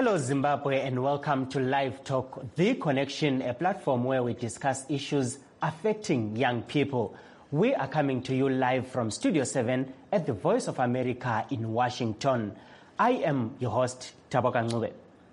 Hello, Zimbabwe, and welcome to Live Talk, The Connection, a platform where we discuss issues affecting young people. We are coming to you live from Studio 7 at the Voice of America in Washington. I am your host, Taboka Ngube.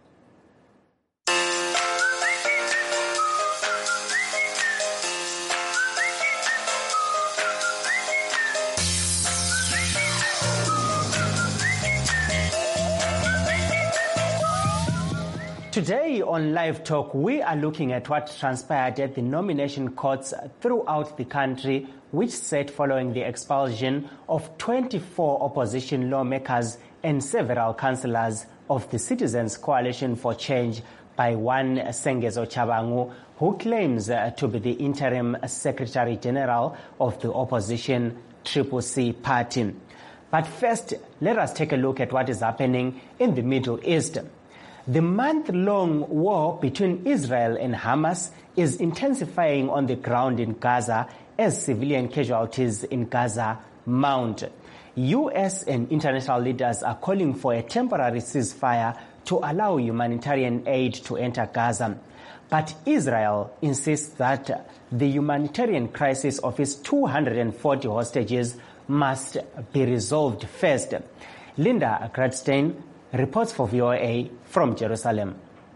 Today on Live Talk, we are looking at what transpired at the nomination courts throughout the country, which set following the expulsion of 24 opposition lawmakers and several councillors of the Citizens Coalition for Change by one Sengezo Chabangu, who claims to be the interim Secretary General of the opposition Triple C party. But first, let us take a look at what is happening in the Middle East. The month-long war between Israel and Hamas is intensifying on the ground in Gaza as civilian casualties in Gaza mount. U.S. and international leaders are calling for a temporary ceasefire to allow humanitarian aid to enter Gaza. But Israel insists that the humanitarian crisis of its 240 hostages must be resolved first. Linda Gradstein reports for VOA from Jerusalem.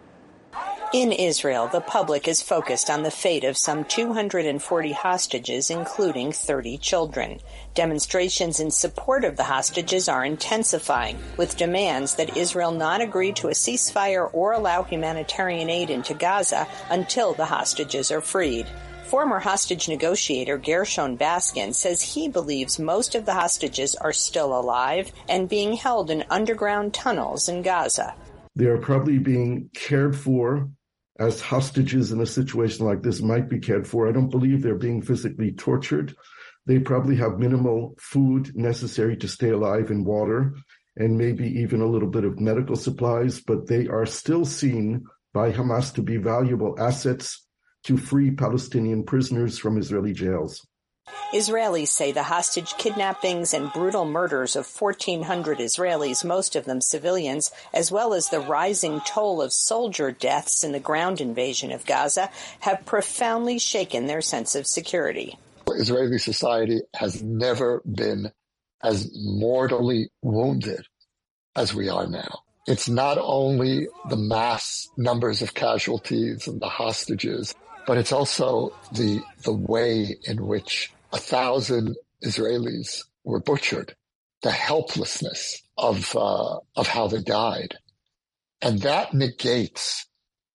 In Israel, the public is focused on the fate of some 240 hostages, including 30 children. Demonstrations in support of the hostages are intensifying, with demands that Israel not agree to a ceasefire or allow humanitarian aid into Gaza until the hostages are freed. Former hostage negotiator Gershon Baskin says he believes most of the hostages are still alive and being held in underground tunnels in Gaza. They are probably being cared for as hostages in a situation like this might be cared for. I don't believe they're being physically tortured. They probably have minimal food necessary to stay alive and water, and maybe even a little bit of medical supplies, but they are still seen by Hamas to be valuable assets to free Palestinian prisoners from Israeli jails. Israelis say the hostage kidnappings and brutal murders of 1,400 Israelis, most of them civilians, as well as the rising toll of soldier deaths in the ground invasion of Gaza, have profoundly shaken their sense of security. Israeli society has never been as mortally wounded as we are now. It's not only the mass numbers of casualties and the hostages, but it's also the way in which 1,000 Israelis were butchered, the helplessness of how they died. And that negates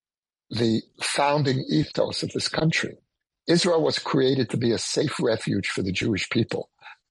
the founding ethos of this country. Israel was created to be a safe refuge for the Jewish people.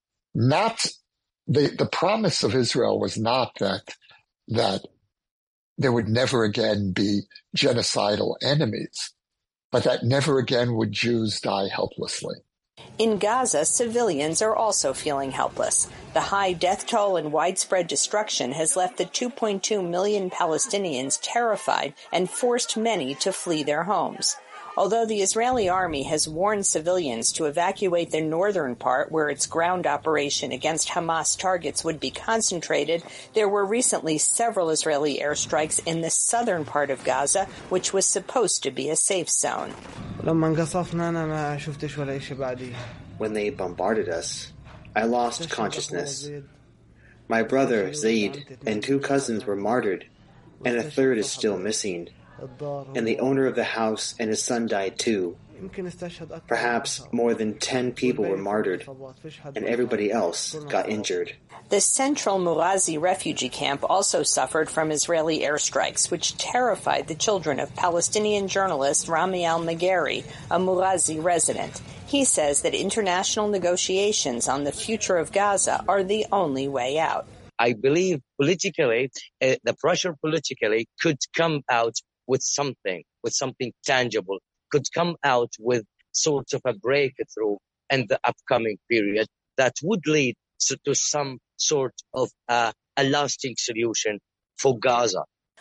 Not the promise of Israel was not that there would never again be genocidal enemies, but that never again would Jews die helplessly. In Gaza, civilians are also feeling helpless. The high death toll and widespread destruction has left the 2.2 million Palestinians terrified and forced many to flee their homes. Although the Israeli army has warned civilians to evacuate the northern part where its ground operation against Hamas targets would be concentrated, there were recently several Israeli airstrikes in the southern part of Gaza, which was supposed to be a safe zone. When they bombarded us, I lost consciousness. My brother, Zaid, and 2 cousins were martyred, and a third is still missing. And the owner of the house and his son died too. Perhaps more than 10 people were martyred, and everybody else got injured. The central Murazi refugee camp also suffered from Israeli airstrikes, which terrified the children of Palestinian journalist Rami al-Megheri, a Murazi resident. He says that international negotiations on the future of Gaza are the only way out. I believe politically, the pressure politically could come out with something tangible, could come out with sort of a breakthrough in the upcoming period that would lead to some sort of a lasting solution for Gaza.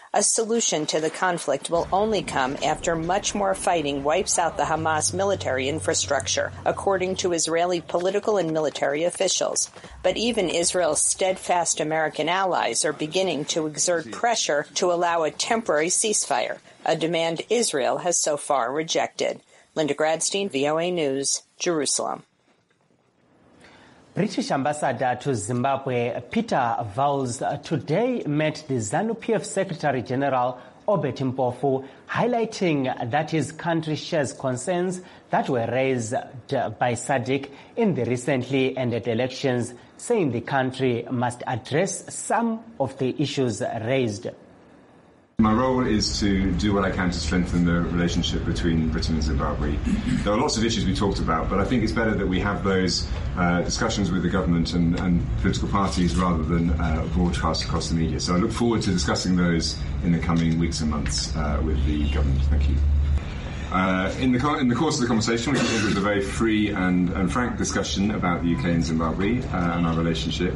A solution to the conflict will only come after much more fighting wipes out the Hamas military infrastructure, according to Israeli political and military officials. But even Israel's steadfast American allies are beginning to exert pressure to allow a temporary ceasefire, a demand Israel has so far rejected. Linda Gradstein, VOA News, Jerusalem. British Ambassador to Zimbabwe Peter Vowles today met the ZANU-PF Secretary General Obert Mpofu, highlighting that his country shares concerns that were raised by SADC in the recently ended elections, saying the country must address some of the issues raised. My role is to do what I can to strengthen the relationship between Britain and Zimbabwe. There are lots of issues we talked about, but I think it's better that we have those discussions with the government and political parties rather than broadcast across the media. So I look forward to discussing those in the coming weeks and months with the government. Thank you. In the course of the conversation, we think it was a very free and frank discussion about the UK and Zimbabwe and our relationship.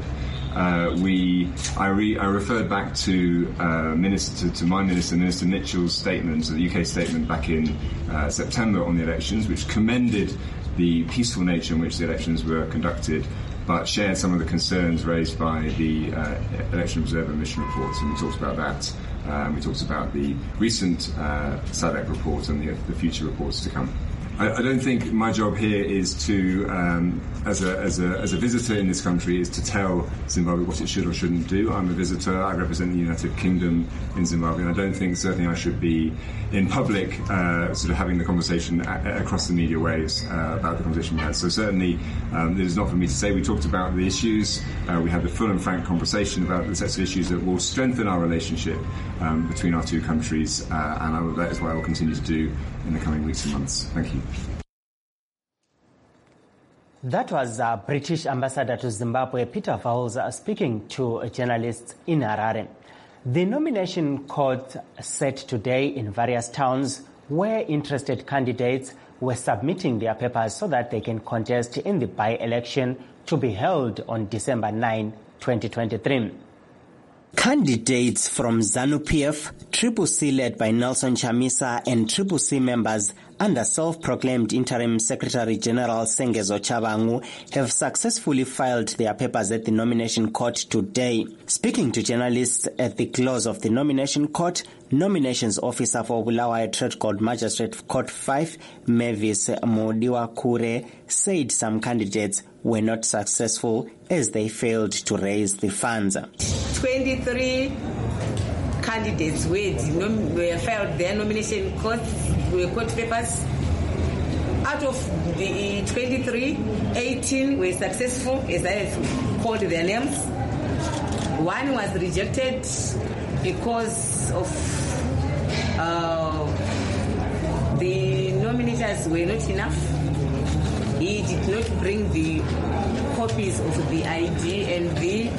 I referred back to my minister, Minister Mitchell's statement, the UK statement back in September on the elections, which commended the peaceful nature in which the elections were conducted, but shared some of the concerns raised by the Election Observer Mission reports, and we talked about that. We talked about the recent SADC report and the future reports to come. I don't think my job here is to, as a visitor in this country, is to tell Zimbabwe what it should or shouldn't do. I'm a visitor. I represent the United Kingdom in Zimbabwe, and I don't think certainly I should be in public, sort of having the conversation across the media waves about the conversation we had. So certainly, it is not for me to say. We talked about the issues. We had a full and frank conversation about the sets of issues that will strengthen our relationship between our two countries, and that is what I will continue to do in the coming weeks and months. Thank you. That was British Ambassador to Zimbabwe Peter Vowles speaking to journalists in Harare. The nomination court set today in various towns where interested candidates were submitting their papers so that they can contest in the by-election to be held on December 9, 2023. Candidates from ZANU-PF, Triple C led by Nelson Chamisa, and Triple C members under self-proclaimed Interim Secretary General Sengezo Chabangu have successfully filed their papers at the nomination court today. Speaking to journalists at the close of the nomination court, Nominations Officer for Bulawayo Trade Court Magistrate Court 5, Mavis Modiwa Kure, said some candidates were not successful as they failed to raise the funds. 23 candidates were filed their nomination court papers. Out of the 23, 18 were successful, as I have called their names. One was rejected because of the nominators were not enough. He did not bring the copies of the ID and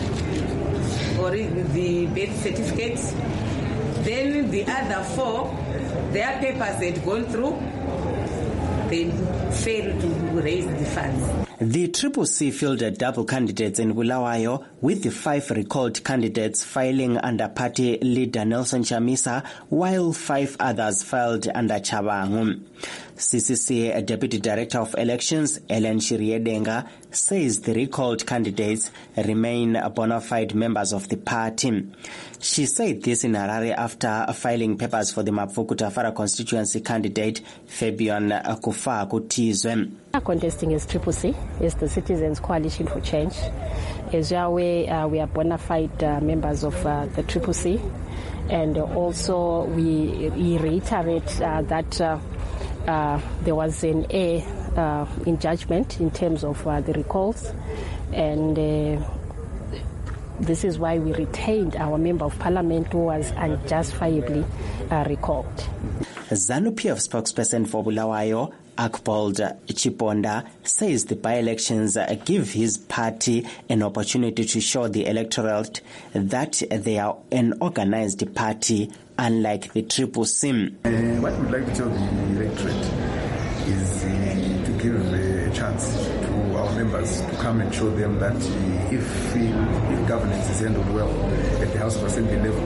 the birth certificates. Then the other 4, their papers had gone through. They failed to raise the funds. The Triple C fielded double candidates in Bulawayo, with the 5 recalled candidates filing under party leader Nelson Chamisa, while 5 others filed under Chabangu. CCC Deputy Director of Elections, Ellen Shiriedenga, says the recalled candidates remain bona fide members of the party. She said this in Harare after filing papers for the Mapuku Tafara constituency candidate Fabian Kufa Kutizwe. Contesting as Triple C, is the Citizens Coalition for Change. As you are aware, we are bona fide members of the Triple C, and also we reiterate that there was an error in judgment in terms of the recalls, and this is why we retained our Member of Parliament who was unjustifiably recalled. ZANU-PF spokesperson for Bulawayo, Akbold Chiponda, says the by-elections give his party an opportunity to show the electorate that they are an organized party, unlike the Triple C. What we'd like to tell the electorate is to give a chance to our members to come and show them that if governance is handled well at the House of Assembly level,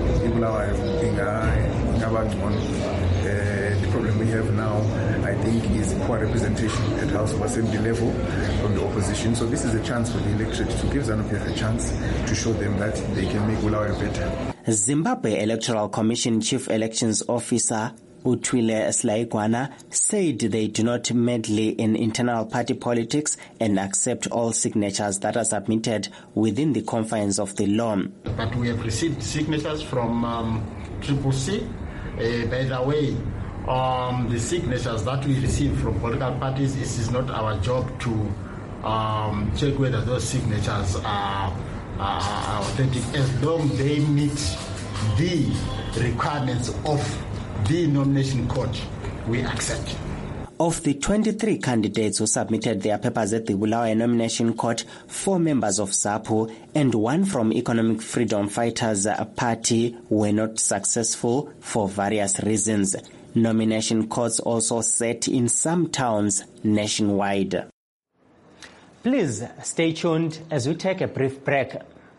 the problem we have now, I think, is poor representation at House of Assembly level from the opposition. So this is a chance for the electorate to give ZANU-PF a chance to show them that they can make Bulawayo better. Zimbabwe Electoral Commission Chief Elections Officer Utwile Slaigwana said they do not meddle in internal party politics and accept all signatures that are submitted within the confines of the law. But we have received signatures from CCC. By the way, the signatures that we receive from political parties, it is not our job to check whether those signatures are authentic, as long as they meet the requirements of the nomination court, we accept. Of the 23 candidates who submitted their papers at the Bulawayo Nomination Court, 4 members of ZAPU and 1 from Economic Freedom Fighters Party were not successful for various reasons. Nomination courts also sat in some towns nationwide. Please stay tuned as we take a brief break.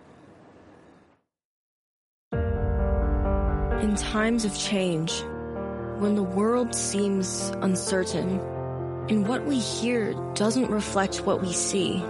In times of change, when the world seems uncertain and what we hear doesn't reflect what we see,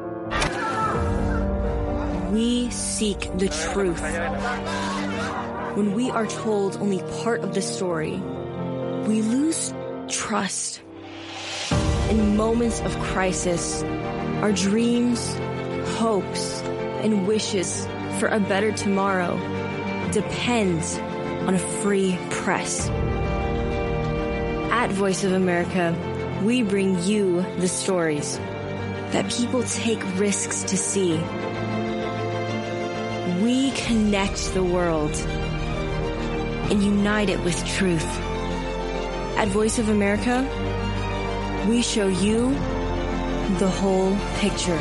we seek the truth. When we are told only part of the story, we lose trust. In moments of crisis, our dreams, hopes, and wishes for a better tomorrow depend on a free press. At Voice of America, we bring you the stories that people take risks to see. We connect the world and unite it with truth. At Voice of America, we show you the whole picture.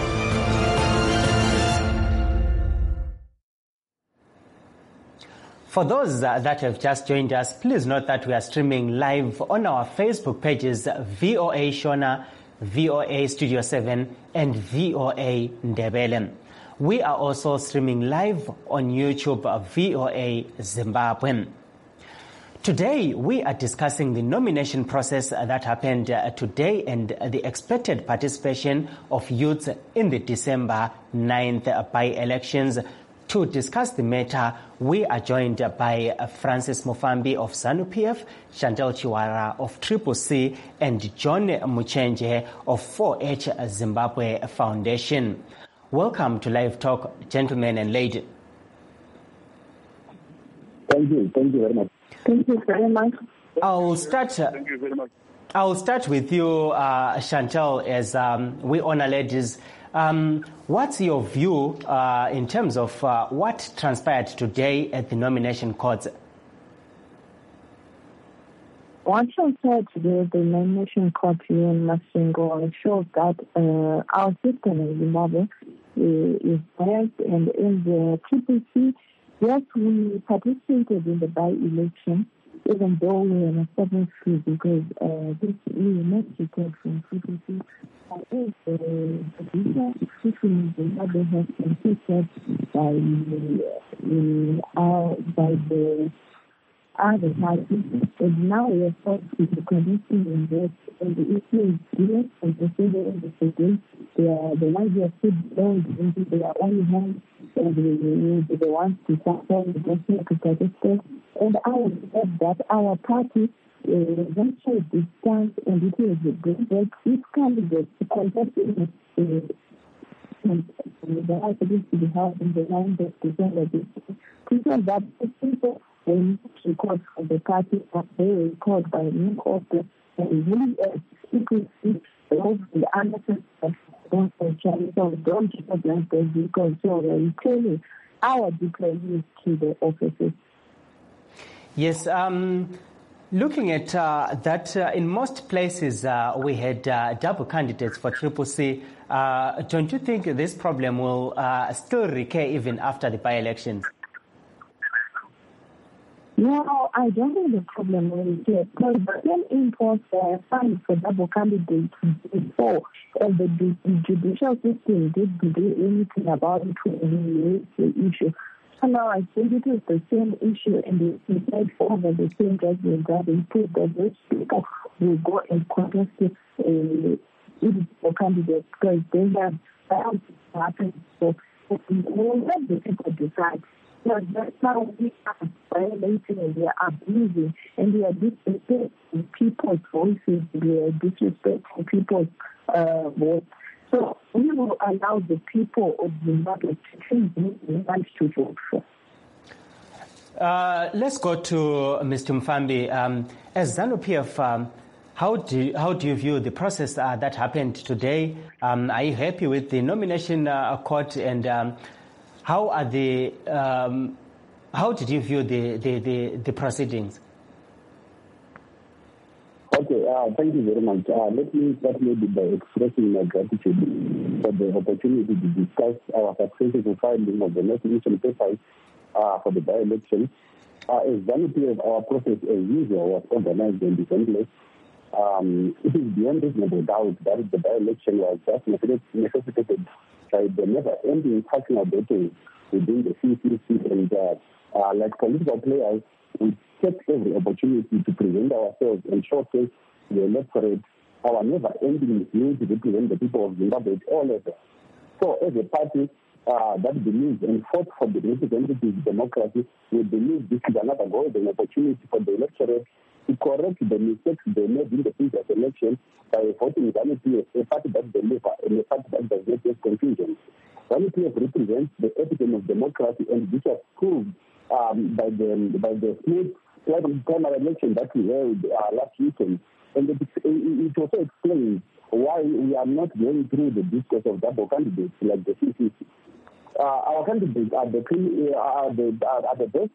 For those that have just joined us, please note that we are streaming live on our Facebook pages, VOA Shona, VOA Studio 7, and VOA Ndebele. We are also streaming live on YouTube, VOA Zimbabwe. Today, we are discussing the nomination process that happened today and the expected participation of youths in the December 9th by-elections. To discuss the matter, we are joined by Francis Mufambi of ZANU-PF, Chantal Chiwara of CCC, and John Muchenje of 4H Zimbabwe Foundation. Welcome to Live Talk, gentlemen and ladies. Thank you very much. Thank you very much. Thank you very much. I'll start with you, Chantal, as we honor ladies. What's your view in terms of what transpired today at the nomination courts? What transpired today at the nomination court here in Masingo shows that our system in Zimbabwe is biased, and in the CCC, yes, we participated in the by-election, even though we were not certain free, because this we were not seated from CCC. The system in Zimbabwe has been seated by the other parties, and now we are forced to be connecting in that, and the issue is serious, and the civil and the civil, they are the ones who are put down into their own hands, and we will be the ones to suffer the national participate. And I would say that our party eventually this stance, and it is a good break. Each candidate to contest in the House to be held in the 9th of December. People that the people when record from the party that they were recorded by new office, and really secrecy of the answers of don't recognize them because so they returning our declaration to the offices. Yes, looking at that, in most places we had double candidates for CCC. Don't you think this problem will still recur even after the by-elections? No, I don't think the problem is here because the same imports filed for double candidates before, and the judicial system didn't do anything about it when we raised the issue. So now I think it is the same issue, and they decide over the same judgment that they put the vote speaker will go and contest it for candidates because they have filed to happen. So we'll let the people decide. But that's how we are violating and we are abusing and we are disrespecting people's voices, we are disrespecting people's votes. So we will allow the people of Zimbabwe to choose who they want to vote for. Let's go to Mr. Mfambi. As ZANU-PF, how do you view the process that happened today? Are you happy with the nomination court and how did you view the proceedings? Okay, thank you very much. Let me start maybe by expressing my gratitude for the opportunity to discuss our successful filing of the nomination papers for the by-election. As ZANU-PF, our process as usual was organized and defended. It is beyond reasonable doubt that the by-election was just necessitated by the never-ending personal battles within the CCC, and like political players, we take every opportunity to present ourselves and showcase the electorate our never-ending need to represent the people of Zimbabwe at all levels. So, as a party that believes and fought for the representative democracy, we believe this is another golden opportunity for the electorate to correct the mistakes they made in the previous election by voting ZANU-PF, a party that deliver and a party that does not have confusion. ZANU-PF represents the epitome of democracy, and this was proved by the smooth primary election that we held last weekend. And it also explains why we are not going through the discourse of double candidates like the CCC. Our candidates are the best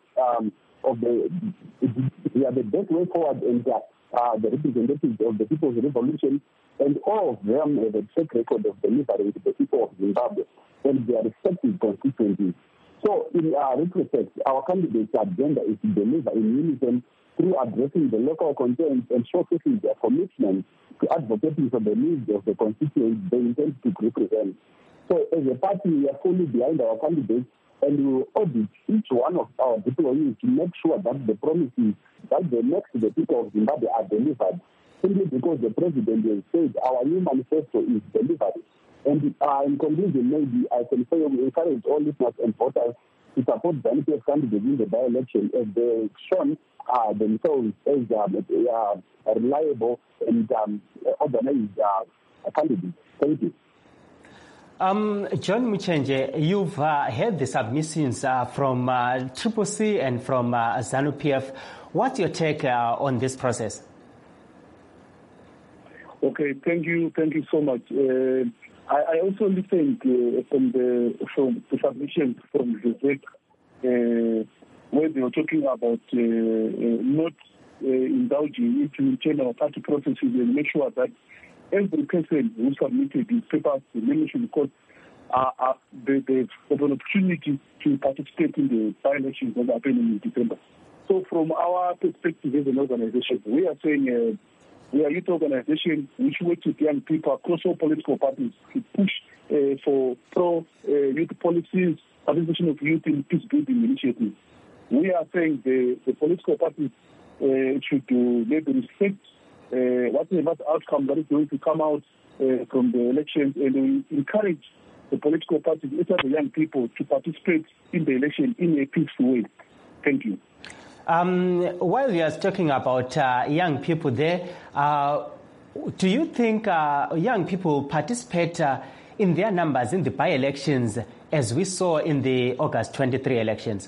we are the best way forward, and the representatives of the People's Revolution, and all of them have a track record of delivering to the people of Zimbabwe and their respective constituencies. So, in retrospect, our candidates' agenda is to deliver in unison through addressing the local concerns and showcasing their commitment to advocating for the needs of the constituents they intend to represent. So, as a party, we are fully behind our candidates, and we will audit each one of our employees to make sure that the promises that they make to the people of Zimbabwe are delivered, simply because the president has said our new manifesto is delivered. And in conclusion, maybe I can say we encourage all listeners and voters to support ZANU-PF candidates in the by-election as they've shown themselves as reliable and organized candidates. Thank you. John Muchenje, you've heard the submissions from CCC and from ZANU-PF. What's your take on this process? Okay, thank you so much. I also listened from the submissions from Vivek, where they were talking about not indulging into internal party processes and make sure that every person who submitted his papers, the nomination court, they have an opportunity to participate in the by-elections that are happening in December. So from our perspective as an organization, we are saying we are a youth organization which works with young people across all political parties to push for pro-youth policies, participation of youth in peace-building initiatives. We are saying the political parties should maybe respect whatever outcome that is going to come out from the elections, and we encourage the political parties, especially the young people, to participate in the election in a peaceful way. Thank you. While we are talking about young people there, do you think young people participate in their numbers in the by-elections as we saw in the August 23 elections?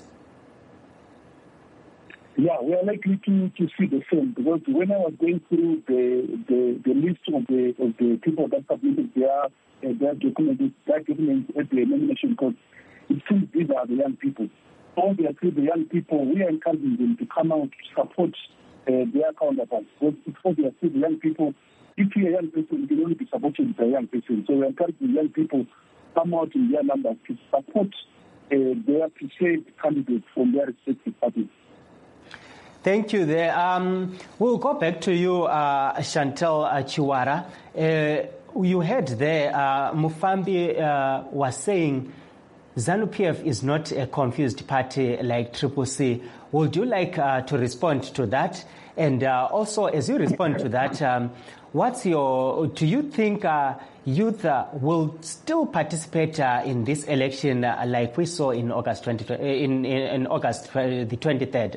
Yeah, we are likely to see the same, because when I was going through the list of the people that submitted their documents at the nomination court, it seems these are the young people. Obviously, the young people, we are encouraging them to come out to support their counterparts. Because it's obviously the young people, if you're a young person, you can only be supported by a young person. So we are encouraging young people to come out in their numbers to support their preferred candidates from their respective parties. Thank you there. We'll go back to you, Chantal Chiwara. You heard there, Mufambi was saying ZANU-PF is not a confused party like Triple C. Would you like to respond to that? And also, as you respond to that, do you think youth will still participate in this election like we saw in August in August the 23rd?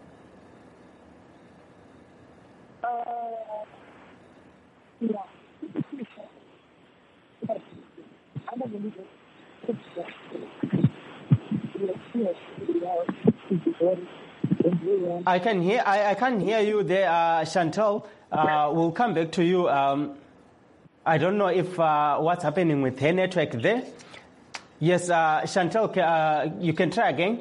I can't hear you there, Chantal. We'll come back to you. I don't know if what's happening with her network there. Yes, Chantal, you can try again.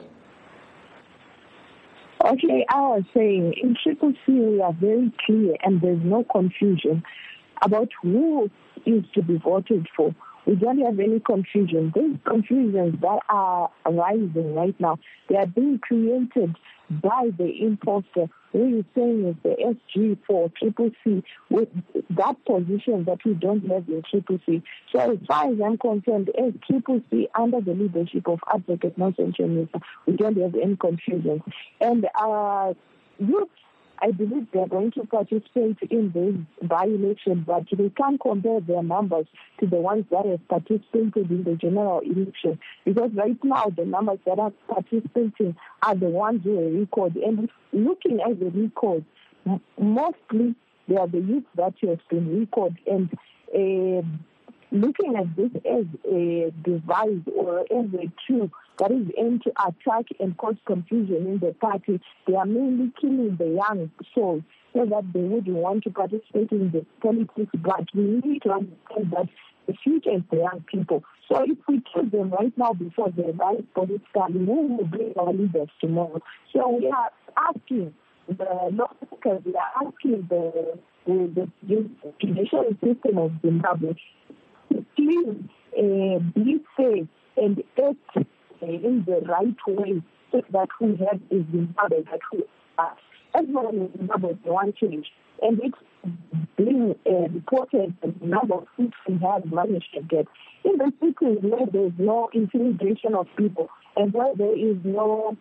Okay, I was saying in Triple C we are very clear and there's no confusion about who is to be voted for. We don't have any confusion. These confusions that are arising right now, they are being created by the imposter who is saying is the SG for Triple C with that position that we don't have in Triple C. So as far as I'm concerned, as Triple C under the leadership of Advocate Nelson Chamisa, we don't have any confusion. And youth, I believe they're going to participate in this by-election, but they can't compare their numbers to the ones that have participated in the general election. Because right now, the numbers that are participating are the ones who are recorded. And looking at the records, mostly they are the youth that have been recorded. And looking at this as a device or as a tool that is aimed to attack and cause confusion in the party, they are mainly killing the young souls so that they wouldn't want to participate in the politics. But we need to understand that the future is the young people. So if we kill them right now before they rise politically, who will bring our leaders tomorrow? So we are asking the lawmakers, we are asking the judicial system of Zimbabwe, please be safe and act in the right way so that we have a Zimbabwe that we are. Everyone in Zimbabwe wants change. And it's being reported that the number of seats we have managed to get. In the cities where there is no intimidation of people and where there is no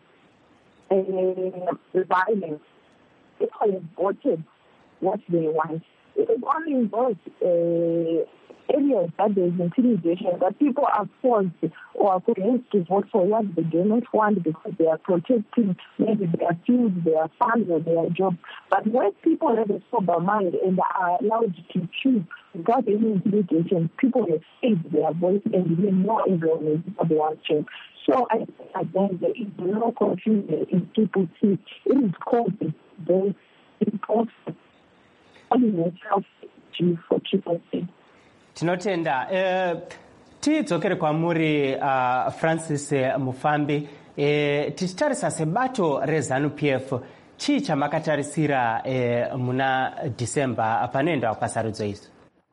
violence, people have voted what they want. It only involves areas that there is intimidation, that people are forced or are coerced to vote for what they do not want because they are protecting maybe their fields, their farms, or their jobs. But when people have a sober mind and are allowed to choose without any intimidation, people have saved their voice and we know everyone is they want change. So I think again there is no confusion in people see it is called the impossible for Triple C. Tinotenda tidzokere kwamuri Francis Mufambi tichitarisa sebato reZANU-PF chii chamakatarisira muna December panoenda kwasarudzo izo?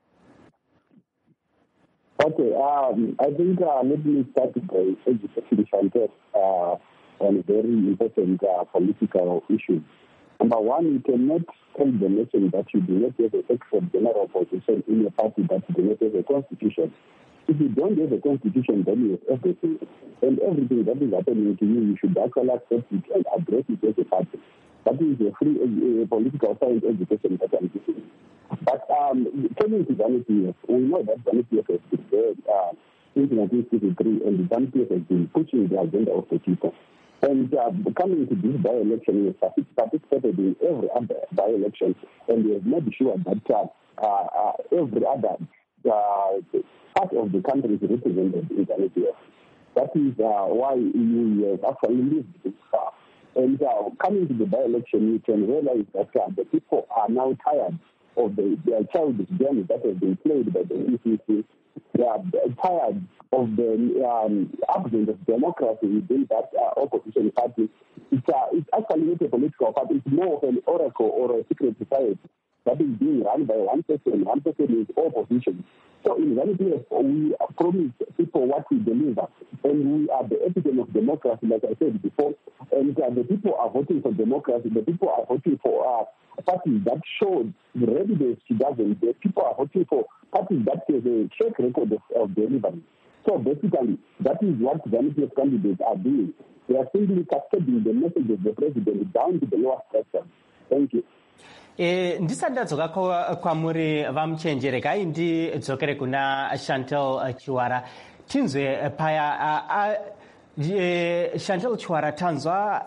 Okay, I think let me start by education on very important political issues. Number one, you cannot tell the nation that you do not have a extra general position in a party that do not have a constitution. If you don't have a constitution, then you have everything. And everything that is happening to you, you should actually accept it and address it as a party. That is a free political science education that I'm giving. But turning to ZANU-PF, we know that ZANU-PF has been there since 1963, and the ZANU-PF has been pushing the agenda of the people. And coming to this by-election, we participated in every other by-election, and we have made sure that every other part of the country is represented in ZANU-PF. That is why we have actually lived this far. And coming to the by-election, you can realize that the people are now tired of the childish game that has been played by the ECC. They are tired of the absence of democracy within that opposition party. It's actually not a political party. It's more of an oracle or a secret society that is being run by one person. One person is opposition. So in ZANU-PF, we promise people what we deliver. And we are the epitome of democracy, like I said before. And the people are voting for democracy. The people are voting for parties that show the readiness to govern. The people are voting for parties that have a track record of delivery. So basically, that is what ZANU-PF candidates are doing. They are simply cascading the message of the president down to the lower structure. Thank you. Ndisati ndadzoka kwamuri vamuchenjere regai ndidzokere kuna Chantal Chiwara tinzwe paya Chantal Chiwara tanzwa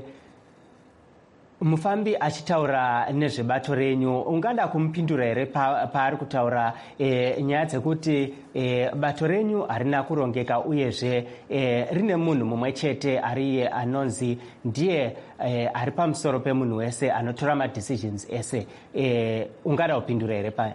mufambi achitaura nezvebato renyu ungada kumupindura here paari kutaura nyaya dzekuti bato renyu harina kurongeka uyezve rine munhu mumwe chete ariye anonzi ndiye ari pamusoro pemunhu wese anotora madecisions ese ungada kupindura here paya?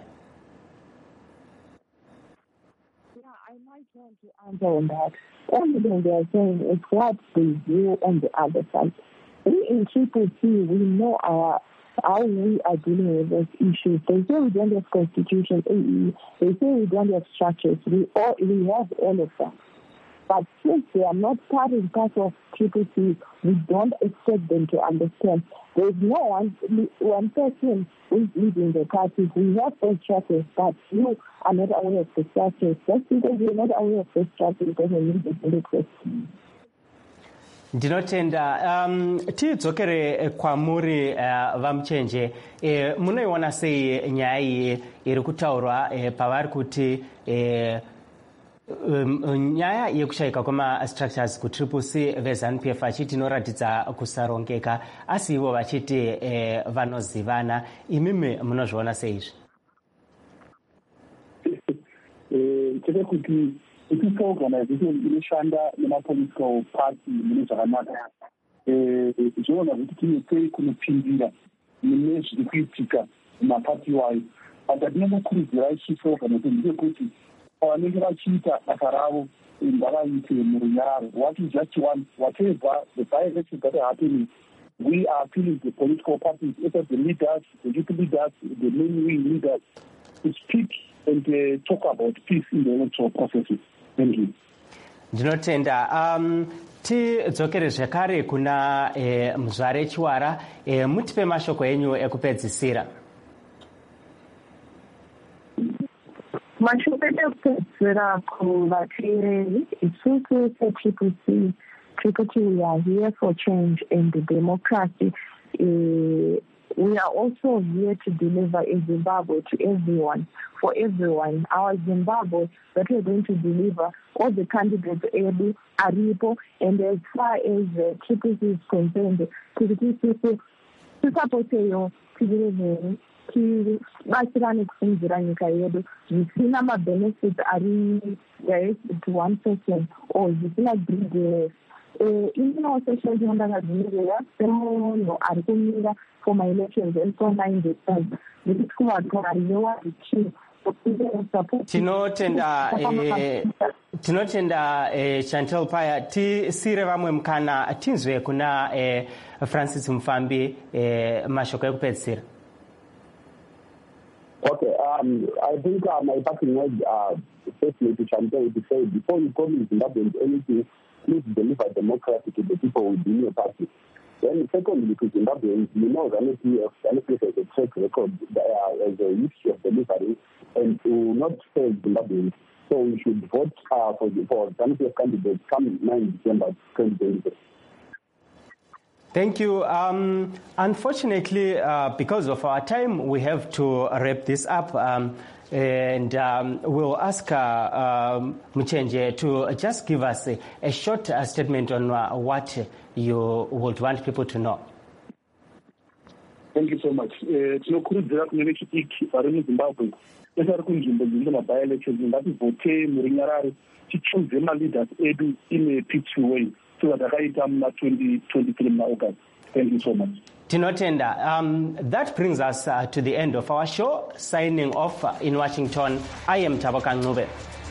I might want to answer on that. Only thing they are saying is what they do on the other side. We in Triple C, we know how we are dealing with those issues. They say we don't have constitution, they say we don't have structures. We have all of them. But since they are not part and parcel of Triple C, we don't expect them to understand. There is no one person who is leading the party. We have those structures, but you are not aware of the structures. That's because you're not aware of the structures because you need the politics. Ndinotenda tidzokere kwamuri vamuchenje munoiona sei nyaya iyi iri kutaurwa pavari kuti nyaya yekushayika kwemastructures kutriple C veZANU-PF vachiti inoratidza kusarongeka asi ivo vachiti vanozivana. Imimi munozviona seizvi? Tiri kuti political organization inoshanda nemapolitical party mune zvakanaka zvoona kuti tinotei kunopindira mune zviri kuitika mumapati wayo. But ndinokurudzira chief organization ndekuti vanenge vachiita basa ravo ngavaite murunyararo. What we just want, whatever the by-elections that are happening, we are appealing to the political parties, either the leaders, the youth leaders, the main leaders, to speak and talk about peace in the electoral processes. Thank you. Ndinotenda. Tidzokere zvekare kuna Muzvare Chiwara, mutipe mashoko enyu ekupedzisira. Mashoko ekupedzisira kuvateereri isusu seTriple C, we are here for change and democracy. We are also here to deliver a Zimbabwe to everyone, for everyone. Our Zimbabwe that we're going to deliver, all the candidates able, aripo, and as far as Triple C is concerned, tisapoteyo tiverevere tibatsirane kusimudzira nyika yedu zvisina mabenefits ari directed to one person or zvisina greediness. Internal sessions ndakazvimirira semunhu ari kumira for my elections and so 9 December. Ndiri kuvatwari vewarichi tinotenda Chantal paya tisire vamwe mukana tinzwe kuna Francis Mufambi mashoko ekupedzisira. Okay, I think my parting words are firstly to Chantal to say before you promise Zimbabweans anything, please deliver democracy to the people within your party. Then secondly, to Zimbabweans, you know ZANU-PF has a track record as a history of delivery and to not fail Zimbabweans. So we should vote for ZANU-PF candidates come 9 December 2023. Thank you. Unfortunately, because of our time, we have to wrap this up. And we'll ask Muchenje to just give us a short statement on what you would want people to know. Thank you so much. Tinokurudzira kune vechidiki vari muZimbabwe ese ari kunzvimbo dzine maby-elections ngativhotei murunyararo tichoose maleaders edu in a peaceful way so that akaita muna 2023 muna August. Thank you so much. Tinotenda. That brings us to the end of our show. Signing off in Washington, I am Taboka Ngube.